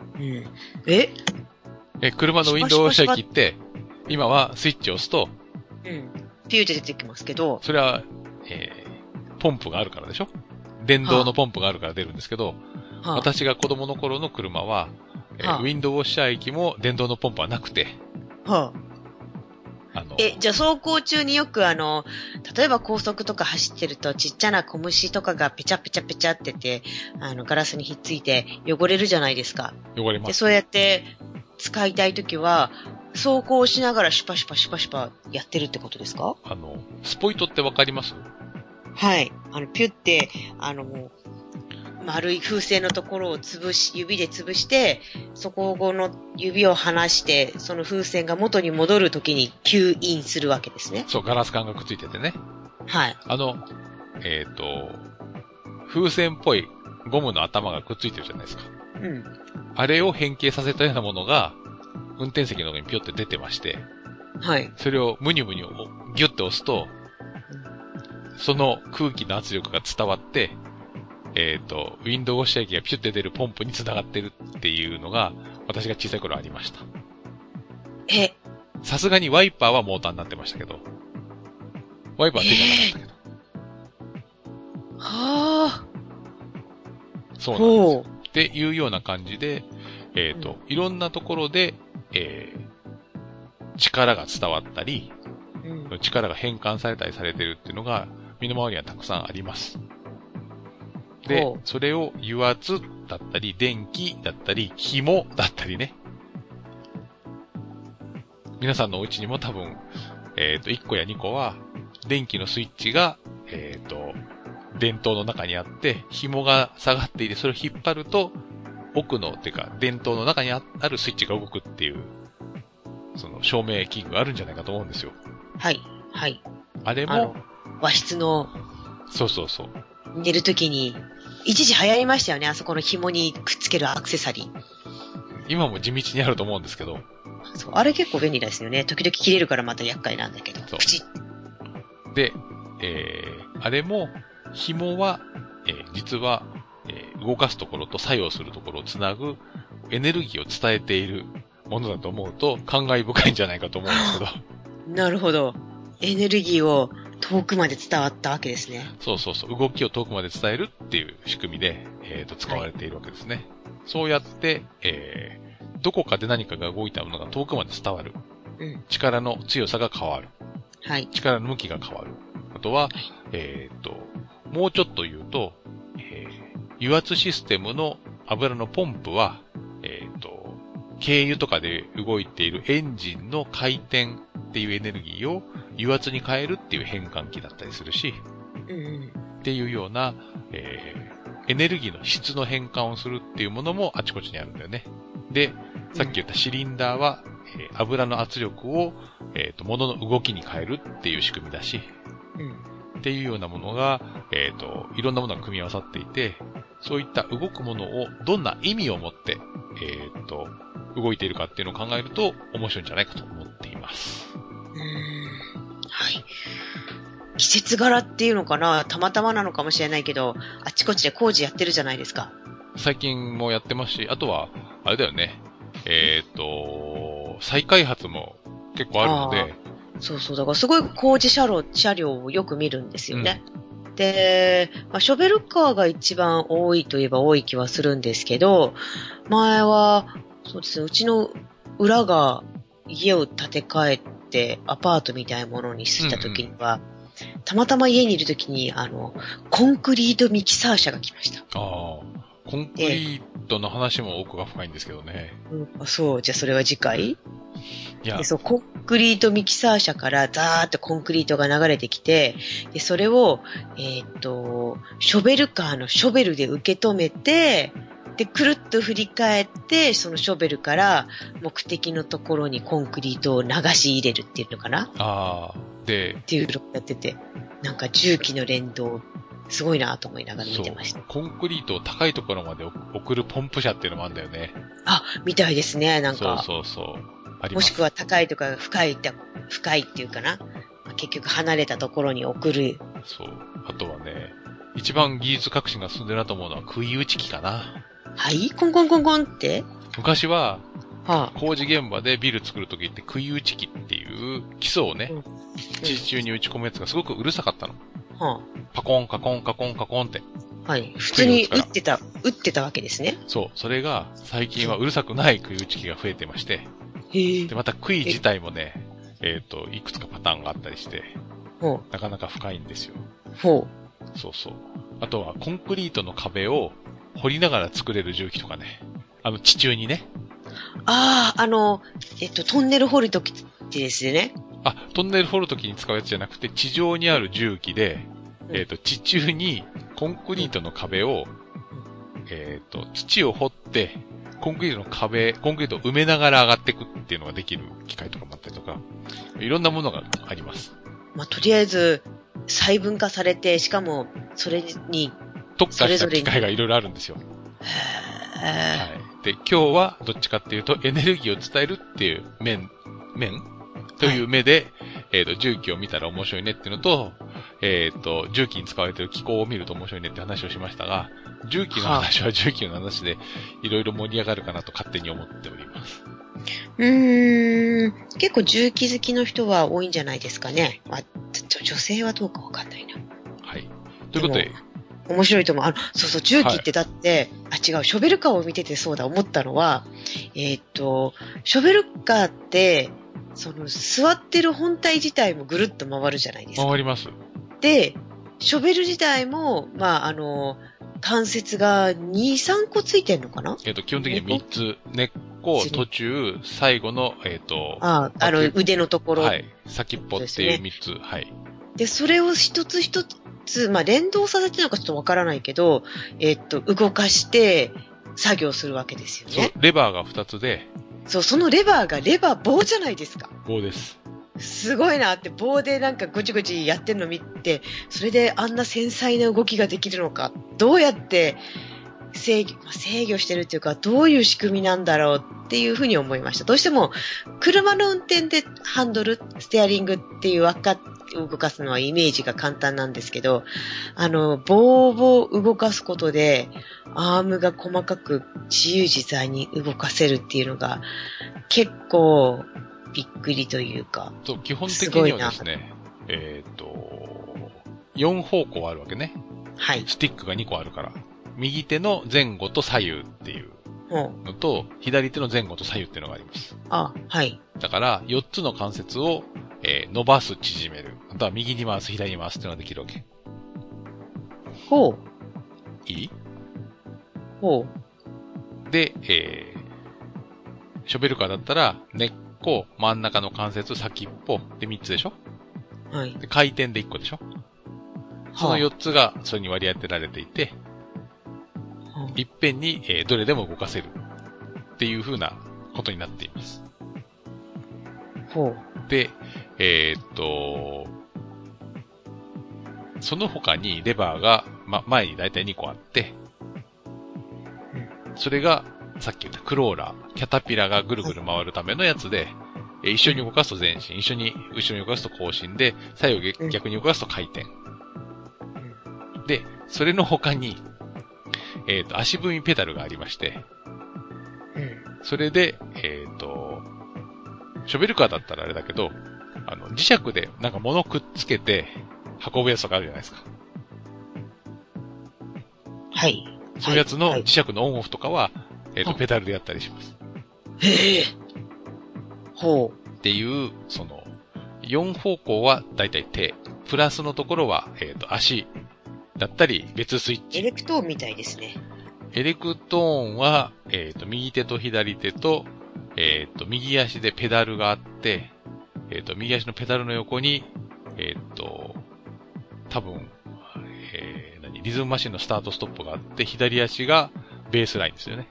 車のウィンドウウォッシャー液って、今はスイッチを押すと、 ピューって出てきますけど、 それは、ポンプがあるからでしょ？電動のポンプがあるから出るんですけど、私が子供の頃の車は、ウィンドウウォッシャー液も電動のポンプはなくて、 じゃあ走行中によく例えば高速とか走ってるとちっちゃな小虫とかがペチャペチャペチャってて、ガラスにひっついて汚れるじゃないですか。 汚れます。 で、そうやって使いたいときは、走行しながらシュパシュパシュパシュパやってるってことですか？ スポイトってわかります？ はい。ピュって、 丸い風船のところを指で潰して、そこの指を離して、その風船が元に戻るときに吸引するわけですね。 そう、ガラス管がくっついててね。 はい。 風船っぽいゴムの頭がくっついてるじゃないですか。 うん。 あれを変形させたようなものが、運転席の上にピョって出てまして、 はい。 それをムニュムニュギュッて押すと、その空気の圧力が伝わって、ウィンドウウォッシャー液がピュッて出るポンプに繋がってるっていうのが、私が小さい頃ありました。さすがにワイパーはモーターになってましたけど、ワイパーは手じゃなかったけど。 はあ。 そうなんですよ。っていうような感じで、いろんなところで、力が伝わったり、力が変換されたりされてるっていうのが、身の回りにはたくさんあります。で、それを油圧だったり、電気だったり、紐だったりね。皆さんのお家にも多分、1個や2個は、電気のスイッチが、電灯の中にあって、紐が下がっていて、それを引っ張ると、奥の、てか、電灯の中にあるスイッチが動くっていう、その、照明器具があるんじゃないかと思うんですよ。 はい、はい。 あれも、 和室の、 そうそうそう。 寝るときに、一時流行りましたよね、あそこの紐にくっつけるアクセサリー。 今も地道にあると思うんですけど。 そう、あれ結構便利ですよね。時々切れるからまた厄介なんだけど。プチッ。で、あれも、紐は、実は、動かすところと作用するところをつなぐエネルギーを伝えているものだと思うと感慨深いんじゃないかと思うんですけど。 なるほど。エネルギーを遠くまで伝わったわけですね。 そうそうそう。動きを遠くまで伝えるっていう仕組みで、使われているわけですね。はい、そうやって、どこかで何かが動いたものが遠くまで伝わる。 うん、 力の強さが変わる。 はい。 力の向きが変わる。あとは、もうちょっと言うと、油圧システムの油のポンプは、軽油とかで動いているエンジンの回転っていうエネルギーを油圧に変えるっていう変換器だったりするし、っていうような、エネルギーの質の変換をするっていうものもあちこちにあるんだよね。で、さっき言ったシリンダーは、油の圧力を、物の動きに変えるっていう仕組みだし、っていうようなものが、いろんなものが組み合わさっていて、そういった動くものをどんな意味を持って、動いているかっていうのを考えると面白いんじゃないかと思っています。 はい。季節柄っていうのかな、たまたまなのかもしれないけど、あちこちで工事やってるじゃないですか。 最近もやってますし、あとは、あれだよね。再開発も結構あるので。 そうそう、だからすごい工事車両をよく見るんですよね。で、ショベルカーが一番多いといえば多い気はするんですけど、前は、そうですね、うちの裏が家を建て替えてアパートみたいなものにした時には、たまたま家にいる時に、コンクリートミキサー車が来ました。 コンクリートの話も奥が深いんですけどね。 そう、じゃあそれは次回？ いや。 そう、コンクリートミキサー車からザーッとコンクリートが流れてきて、で、それを、ショベルカーのショベルで受け止めて、で、くるっと振り返って、そのショベルから目的のところにコンクリートを流し入れるっていうのかな？ で、 っていうのをやってて、なんか重機の連動、すごいなと思いながら見てました。 コンクリートを高いところまで送るポンプ車っていうのもあるんだよね。 みたいですね、なんか。 そう。 もしくは高いとか深いっていうかな。結局離れたところに送る。 そう。あとはね、一番技術革新が進んでるなと思うのは杭打ち機かな。 はい、コンコンコンコンって？ 昔は、工事現場でビル作るときって杭打ち機っていう基礎をね、地中に打ち込むやつがすごくうるさかったの。パコンカコンカコンカコンって。 はい。普通に打ってたわけですね。 そう。それが最近はうるさくない杭打ち機が増えてまして。で、また杭自体もね、いくつかパターンがあったりして、なかなか深いんですよ。そう。あとはコンクリートの壁を掘りながら作れる重機とかね。地中にね。 トンネル掘るときですね。 トンネル掘るときに使うやつじゃなくて、地上にある重機で、地中にコンクリートの壁を土を掘って、コンクリートを埋めながら上がっていくっていうのができる機械とかもあったりとか、いろんなものがあります。 まあ、とりあえず、細分化されて、しかも、それに、 特化した機械がいろいろあるんですよ。はい。で、今日はどっちかっていうと、エネルギーを伝えるっていう面という目で、重機を見たら面白いねっていうのと、重機に使われている機構を見ると面白いねって話をしましたが、重機の話は重機の話で、いろいろ盛り上がるかなと勝手に思っております。 結構重機好きの人は多いんじゃないですかね。まあ、女性はどうかわかんないな。 はい。ということで、 面白いと思う。そうそう、重機ってだって、違う、ショベルカーを見ててそうだ、思ったのは、ショベルカーって、座ってる本体自体もぐるっと回るじゃないですか。 回ります。 で、ショベル自体も、まあ、関節が2、3個ついてんのかな？ 基本的には3つ。根っこ、途中、最後の、 腕のところ。 はい。先っぽっていう3つ。ね、はい。 で、それを一つ一つ、まあ、連動させてるのかちょっとわからないけど、動かして、作業するわけですよね。 そう、レバーが2つで。 そう、そのレバー棒じゃないですか。 棒です。 すごいなって棒でなんかごちごちやってるの見て、それであんな繊細な動きができるのか、どうやって制御してるっていうか、どういう仕組みなんだろうっていうふうに思いました。どうしても車の運転でハンドル、ステアリングっていう輪っかを動かすのはイメージが簡単なんですけど、棒を動かすことでアームが細かく自由自在に動かせるっていうのが結構びっくりというか。 そう、基本的にはですね、4方向あるわけね。 はい。 スティックが2個あるから。右手の前後と左右っていうのと、左手の前後と左右っていうのがあります。 あ、はい。 だから、4つの関節を、伸ばす、縮める。あとは右に回す、左に回すっていうのができるわけ。 ほう。 いい？ ほう。で、ショベルカーだったら、根っこ、真ん中の関節、先っぽ、で3つでしょ？ はい。 で、回転で1個でしょ？その4つがそれに割り当てられていて、いっぺんに、どれでも動かせるっていう風なことになっています。 ほう。 で、その他にレバーが、前にだいたい2個あって、それが、さっき言ったクローラー、キャタピラがぐるぐる回るためのやつで、一緒に動かすと前進、一緒に後ろに動かすと後進で、左右逆に動かすと回転。で、それの他に、足踏みペダルがありまして、それで、ショベルカーだったらあれだけど、磁石でなんか物くっつけて運ぶやつとかあるじゃないですか。 はい。 そういうやつの磁石のオンオフとかは、ペダルでやったりします。 へえ。ほう。っていう、4方向はだいたい手、プラスのところは、足だったり別スイッチ。 エレクトーンみたいですね。 エレクトーンは、右手と左手と、右足でペダルがあって、右足のペダルの横に、多分、リズムマシンのスタートストップがあって、左足がベースラインですよね。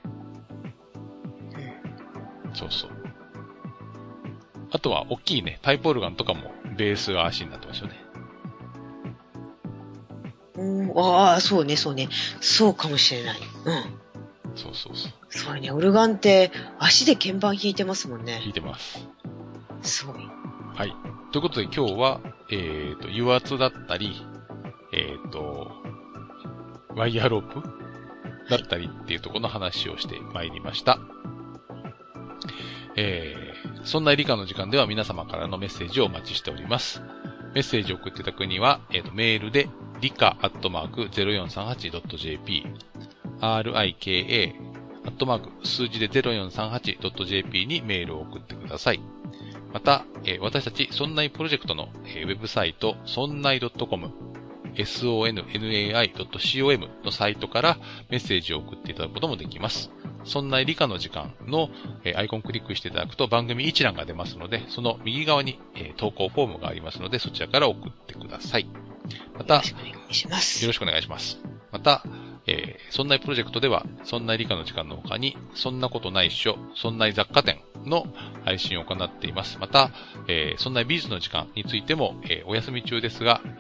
そうそう。あとは、大きいね、パイプオルガンとかもベースが足になってますよね。 ああ、そうね、そうね。そうかもしれない。うん。 そうそうそう。 そうね、オルガンって足で鍵盤弾いてますもんね。 弾いてます。 すごい。 はい。ということで今日は、油圧だったり、ワイヤーロープだったりっていうところの話をしてまいりました。そんな理科の時間では皆様からのメッセージをお待ちしております。メッセージを送っていただくには、メールで、理科@0438.jp、rika数字で 0438.jp にメールを送ってください。また、私たち、そんないプロジェクトの、ウェブサイト、そんない .com、sonnai.com のサイトからメッセージを送っていただくこともできます。そんな理科の時間のアイコンをクリックしていただくと番組一覧が出ますので、その右側に投稿フォームがありますので、そちらから送ってください。また、よろしくお願いします。よろしくお願いします。また、 そんなプロジェクトでは、そんな理科の時間の他に、そんなことないっしょ、そんな雑貨店の配信を行っています。また、そんな美術の時間についても、お休み中ですが、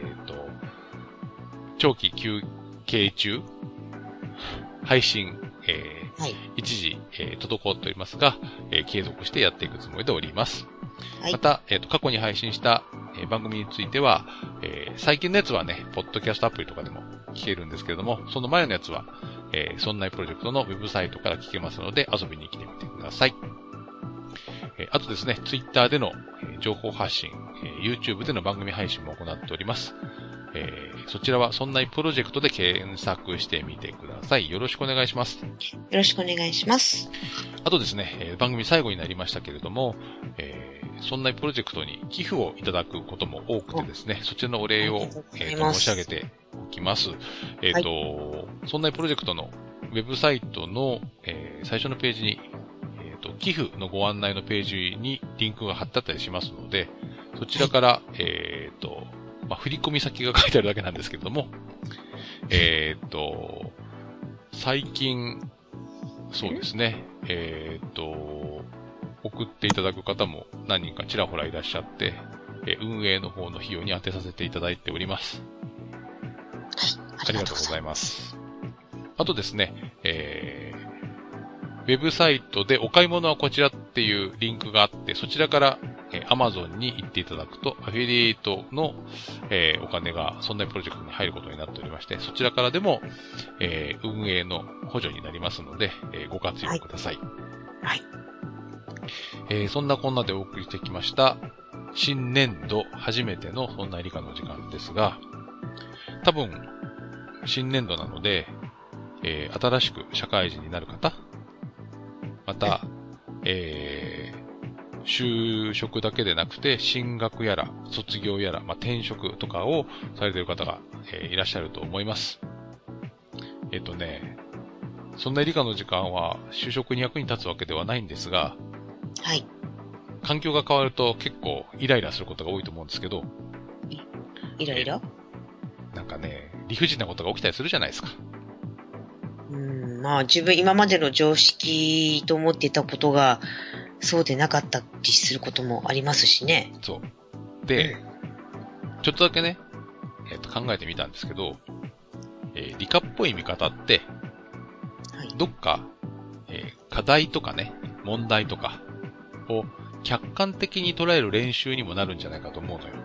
長期休憩中、配信、はい、一時、滞っておりますが、継続してやっていくつもりでおります。はい、また、過去に配信した、番組については、最近のやつはね、ポッドキャストアプリとかでも聞けるんですけれども、その前のやつは、そんなプロジェクトのウェブサイトから聞けますので、遊びに来てみてください。あとですね、ツイッターでの情報発信、YouTube での番組配信も行っております。そちらはそんなプロジェクトで検索してみてください。よろしくお願いします。よろしくお願いします。 あとですね、番組最後になりましたけれども、そんなプロジェクトに寄付をいただくことも多くてですね、そちらのお礼を、申し上げておきます。そんなプロジェクトのウェブサイトの、最初のページに、寄付のご案内のページにリンクが貼ってあったりしますので、そちらから、振り込み先が書いてあるだけなんですけれども、最近、そうですね、送っていただく方も何人かちらほらいらっしゃって、運営の方の費用に当てさせていただいております。 はい、 ありがとうございます。あとですね、ウェブサイトでお買い物はこちらっていうリンクがあって、そちらから、Amazon に行っていただくと、アフィリエイトの、お金がそんなプロジェクトに入ることになっておりまして、そちらからでも、運営の補助になりますので、ご活用ください。 はい。 そんなこんなでお送りしてきました、新年度初めてのそんな理科の時間ですが、多分、新年度なので、新しく社会人になる方、また、就職だけでなくて、進学やら、卒業やら、転職とかをされている方が、いらっしゃると思います。そんな理科の時間は就職に役に立つわけではないんですが、 はい。 環境が変わると結構イライラすることが多いと思うんですけど、 イライラ？ なんかね、理不尽なことが起きたりするじゃないですか。 自分今までの常識と思っていたことが、そうでなかったりすることもありますしね。 そう。で、ちょっとだけね、考えてみたんですけど、理科っぽい見方って、はい、どっか、課題とかね、問題とかを客観的に捉える練習にもなるんじゃないかと思うのよ。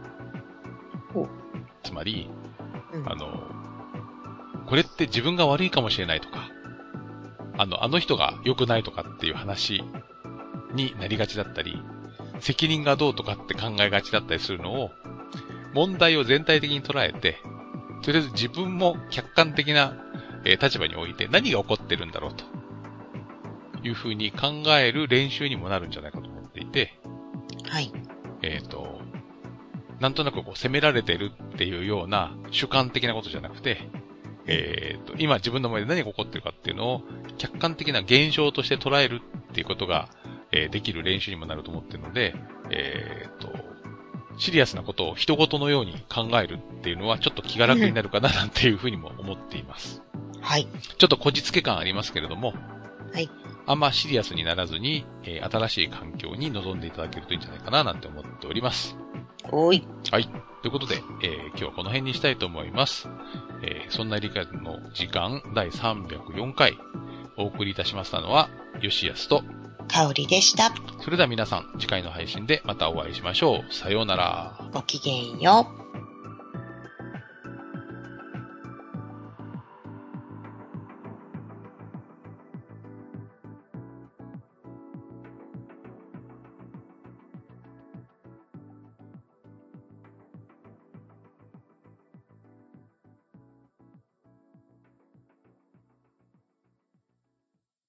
つまり、これって自分が悪いかもしれないとか、あの人が良くないとかっていう話になりがちだったり、責任がどうとかって考えがちだったりするのを、問題を全体的に捉えて、とりあえず自分も客観的な、立場において何が起こってるんだろうというふうに考える練習にもなるんじゃないかと思っていて、 はい。 なんとなくこう責められてるっていうような主観的なことじゃなくて、今自分の前で何が起こってるかっていうのを客観的な現象として捉えるっていうことが、できる練習にもなると思っているので、シリアスなことを人事のように考えるっていうのはちょっと気が楽になるかななんていうふうにも思っています。 はい。 ちょっとこじつけ感ありますけれども、 はい。 あんまシリアスにならずに、新しい環境に臨んでいただけるといいんじゃないかななんて思っております。 おい。 はい。ということで、今日はこの辺にしたいと思います。そんな理科の時間第304回お送りいたしましたのは、吉安と香りでした。 それでは皆さん、次回の配信でまたお会いしましょう。さようなら。 ごきげんよう。